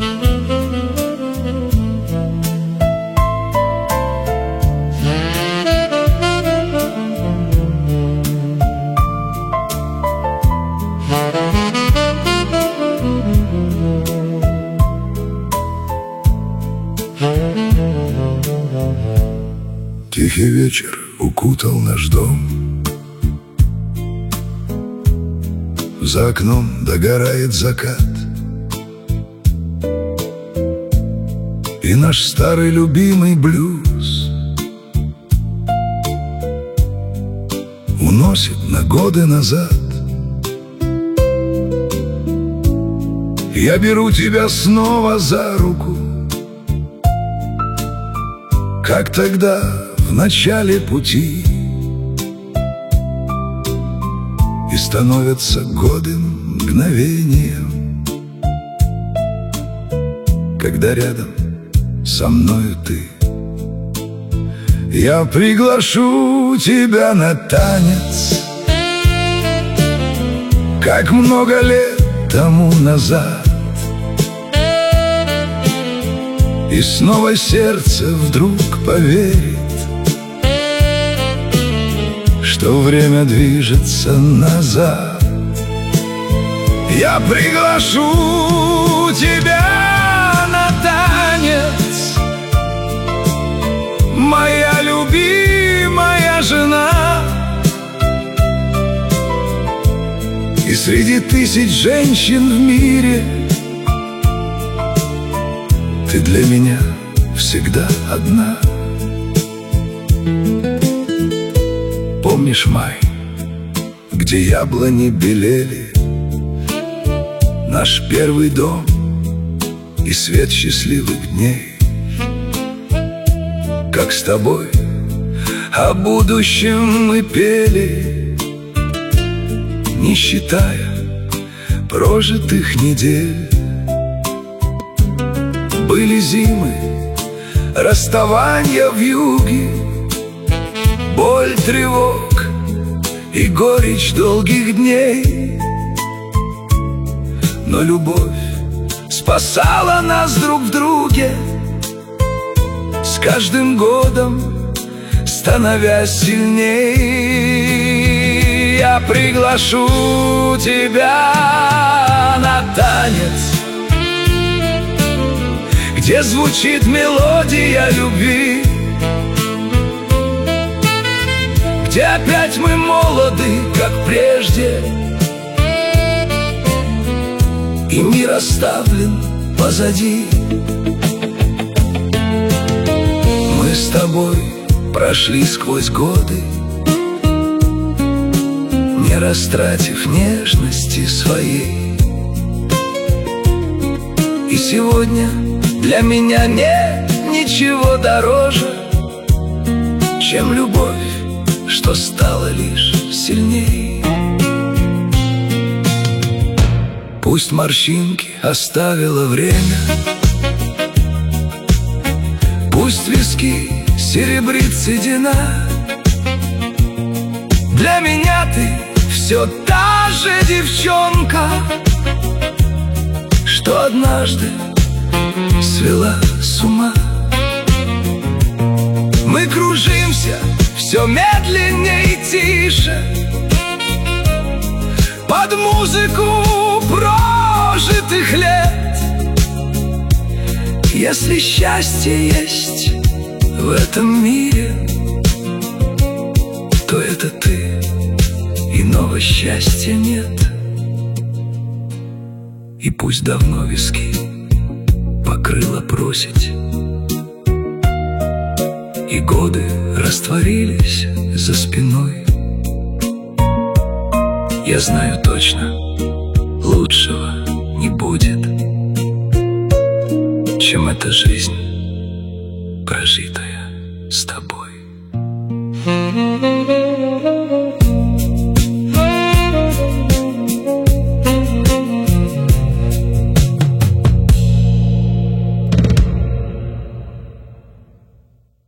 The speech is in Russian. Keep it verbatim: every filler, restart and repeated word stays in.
Тихий вечер укутал наш дом. За окном догорает закат, и наш старый любимый блюз уносит на годы назад. Я беру тебя снова за руку, как тогда в начале пути, и становятся годы мгновением, когда рядом со мною ты. Я приглашу тебя на танец, как много лет тому назад, и снова сердце вдруг поверит, что время движется назад. Я приглашу тебя на танец, моя любимая жена, и среди тысяч женщин в мире ты для меня всегда одна. Помнишь май, где яблони белели, наш первый дом и свет счастливых дней? Как с тобой о будущем мы пели, не считая прожитых недель. Были зимы, расставания вьюги, боль тревог и горечь долгих дней. Но любовь спасала нас друг в друге, с каждым годом становясь сильней. Я приглашу тебя на танец, где звучит мелодия любви, где опять мы молоды, как прежде, и мир оставлен позади. Мы с тобой прошли сквозь годы, не растратив нежности своей. И сегодня для меня нет ничего дороже, чем любовь, что стала лишь сильней. Пусть морщинки оставило время, пусть виски серебрит седина, для меня ты все та же девчонка, что однажды свела с ума. Мы кружимся все медленнее и тише под музыку прожитых лет. Если счастье есть в этом мире, то это ты, иного счастья нет. И пусть давно виски покрыла просить, и годы растворились за спиной, я знаю точно, лучшего не будет, чем эта жизнь, прожитая с тобой.